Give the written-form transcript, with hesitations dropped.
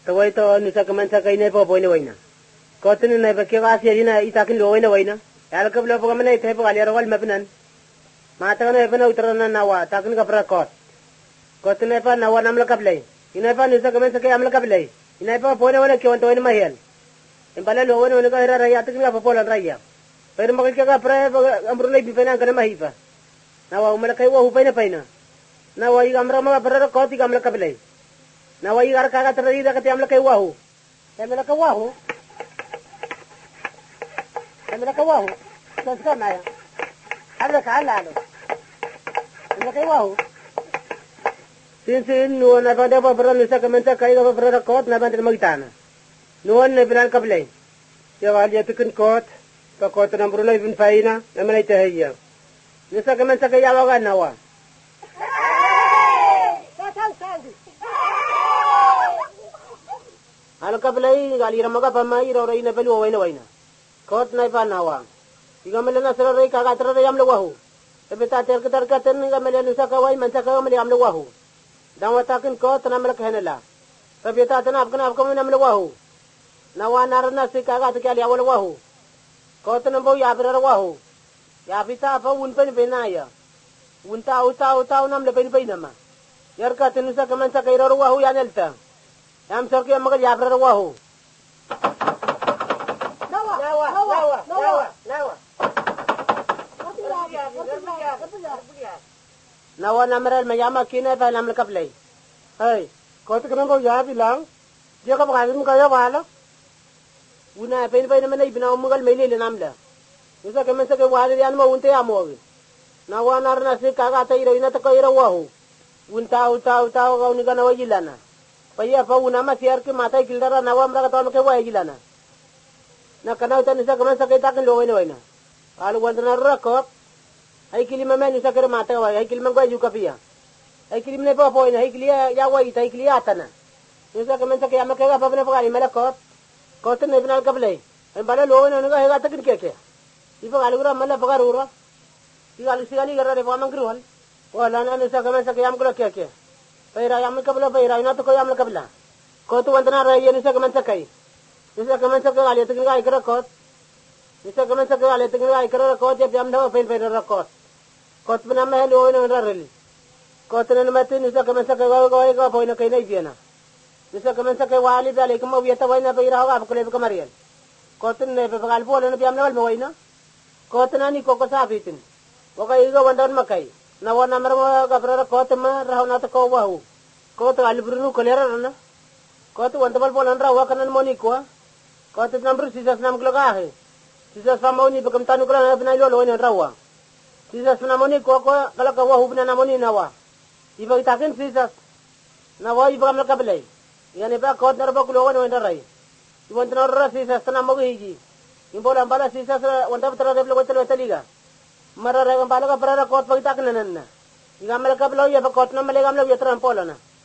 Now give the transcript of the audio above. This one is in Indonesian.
Tawai to nusa kaman sa kay na po boy na wayna. Kotin na ba kaya kasi na itakin lo wayna wayna. Yal ka bla po kaman ay tayo po ali rawal mapinan. Mata na pa na utranan nawa takin ka pra kot. Kotin na pa nawa namla kablay. Ina pa nusa kaman sa kay amla kablay. Ina pa po na wala kiwan to wayna mahel. Impala lo wayna ka raya takin ka po lan raya. Pero makikya ka pra amro na ibipena ka na mahipa. Nawa umala kay wa hupay na. Nawa i amra mga pra kot i amla kablay. Nawa i gar ka trarida ka ti amla kay wahu. Amla ka wahu. Amla ka wahu. Tos ka na ya. Amla ka lalo. Amla kay wahu. Sin nuwan na pa pa pra nusa kaman sa kay ka pra kot na bantin magitana. Nuwan na binal kablay. Yawa ya pikun kot. Pa kot na bruno ibin faina na manay tahiya. Nusa kaman sa kay yawa ka nawa. Ano kablay gali ramaga pamai ro ina pelu waina waina. Kot na pa nawa. Iga melena sera rai ka tra rai amlo wahu. Ebeta ter ka ten nga melena sa kawai man sa kawai meli amlo wahu. Dawa takin kot na melak henela. Ebeta tan afkan na amlo wahu. Nawa narna si ka ta kyali awlo wahu. Kot na bo ya bra wahu. Ya pita pa un pen penaya. Unta uta nam le pen penama. Yar ka ten sa kaman sa kairo wahu ya nelta. Yam sorki magal ya bra wahu. Nawa nameral mayama kina pa namla kaplay. Hey, kau tu kenapa ya bilang? Dia kau pengalih muka ya wala. Una pen naman ay binaw mugal maili le namla. Isa kemen sa ke wala yan mo unte amo. Nawa narna si kakata iro ina ta ko iro wahu. Unta kau ni kana wajilana. Paya pa una ma siar ke mata gildara nawa mra ka to ke wajilana. Na kana utan isa kemen sa ke takin lo wena. Alu wandana rakop. Ay kilima men isa kere mata wa ay kilima gwa yuka pia ay kilim ne pa po ina ay kilia ya wa ita ay kilia tana isa kemen sa kaya makega pa na pagani malakot kot ne binal kablay ay bala lo na nga hega takin keke ipa galura mala pagarura sigali garra de pamang kruhal wala na isa kemen sa kaya makula keke pera yam kabla pera ina to ko yam kabla kot wandana ra yen isa kemen sa kay isa kemen sa kaya takin ga ikra kot isa kemen sa kaya takin ga ikra kot ya yam daw pen rakot kot pena mahal o na raril kot na matin isa kaman sa kagawa ka po na kay na ibiana isa kaman sa kay wali bali kuma wiyata way na pira ka bakle ka mariel kot na pagal po na biyam na wal mo na kot na ni ko sabitin o kay ga wandan makay na wana marmo ka pra kot ma raw na to ko wahu kot albrunu kolera na kot wanda bal po na raw kanan mo ni ko kot number sisas nam klo ka he sisas pa mo ni bakam tanu klo na pinay lo na raw sisas namoni ko kala ka wahu na namoni nawa iba itakin sisas nawa iba kamla kablay yani ba kot narba kulo no ndaray ibon tanara sisas na mo hiji imbola bala sisas wanda tara deblo ko taliga marara bala ka para kot pag itakin nan na igamla kablo ya ba kot na male gamla yatran pola na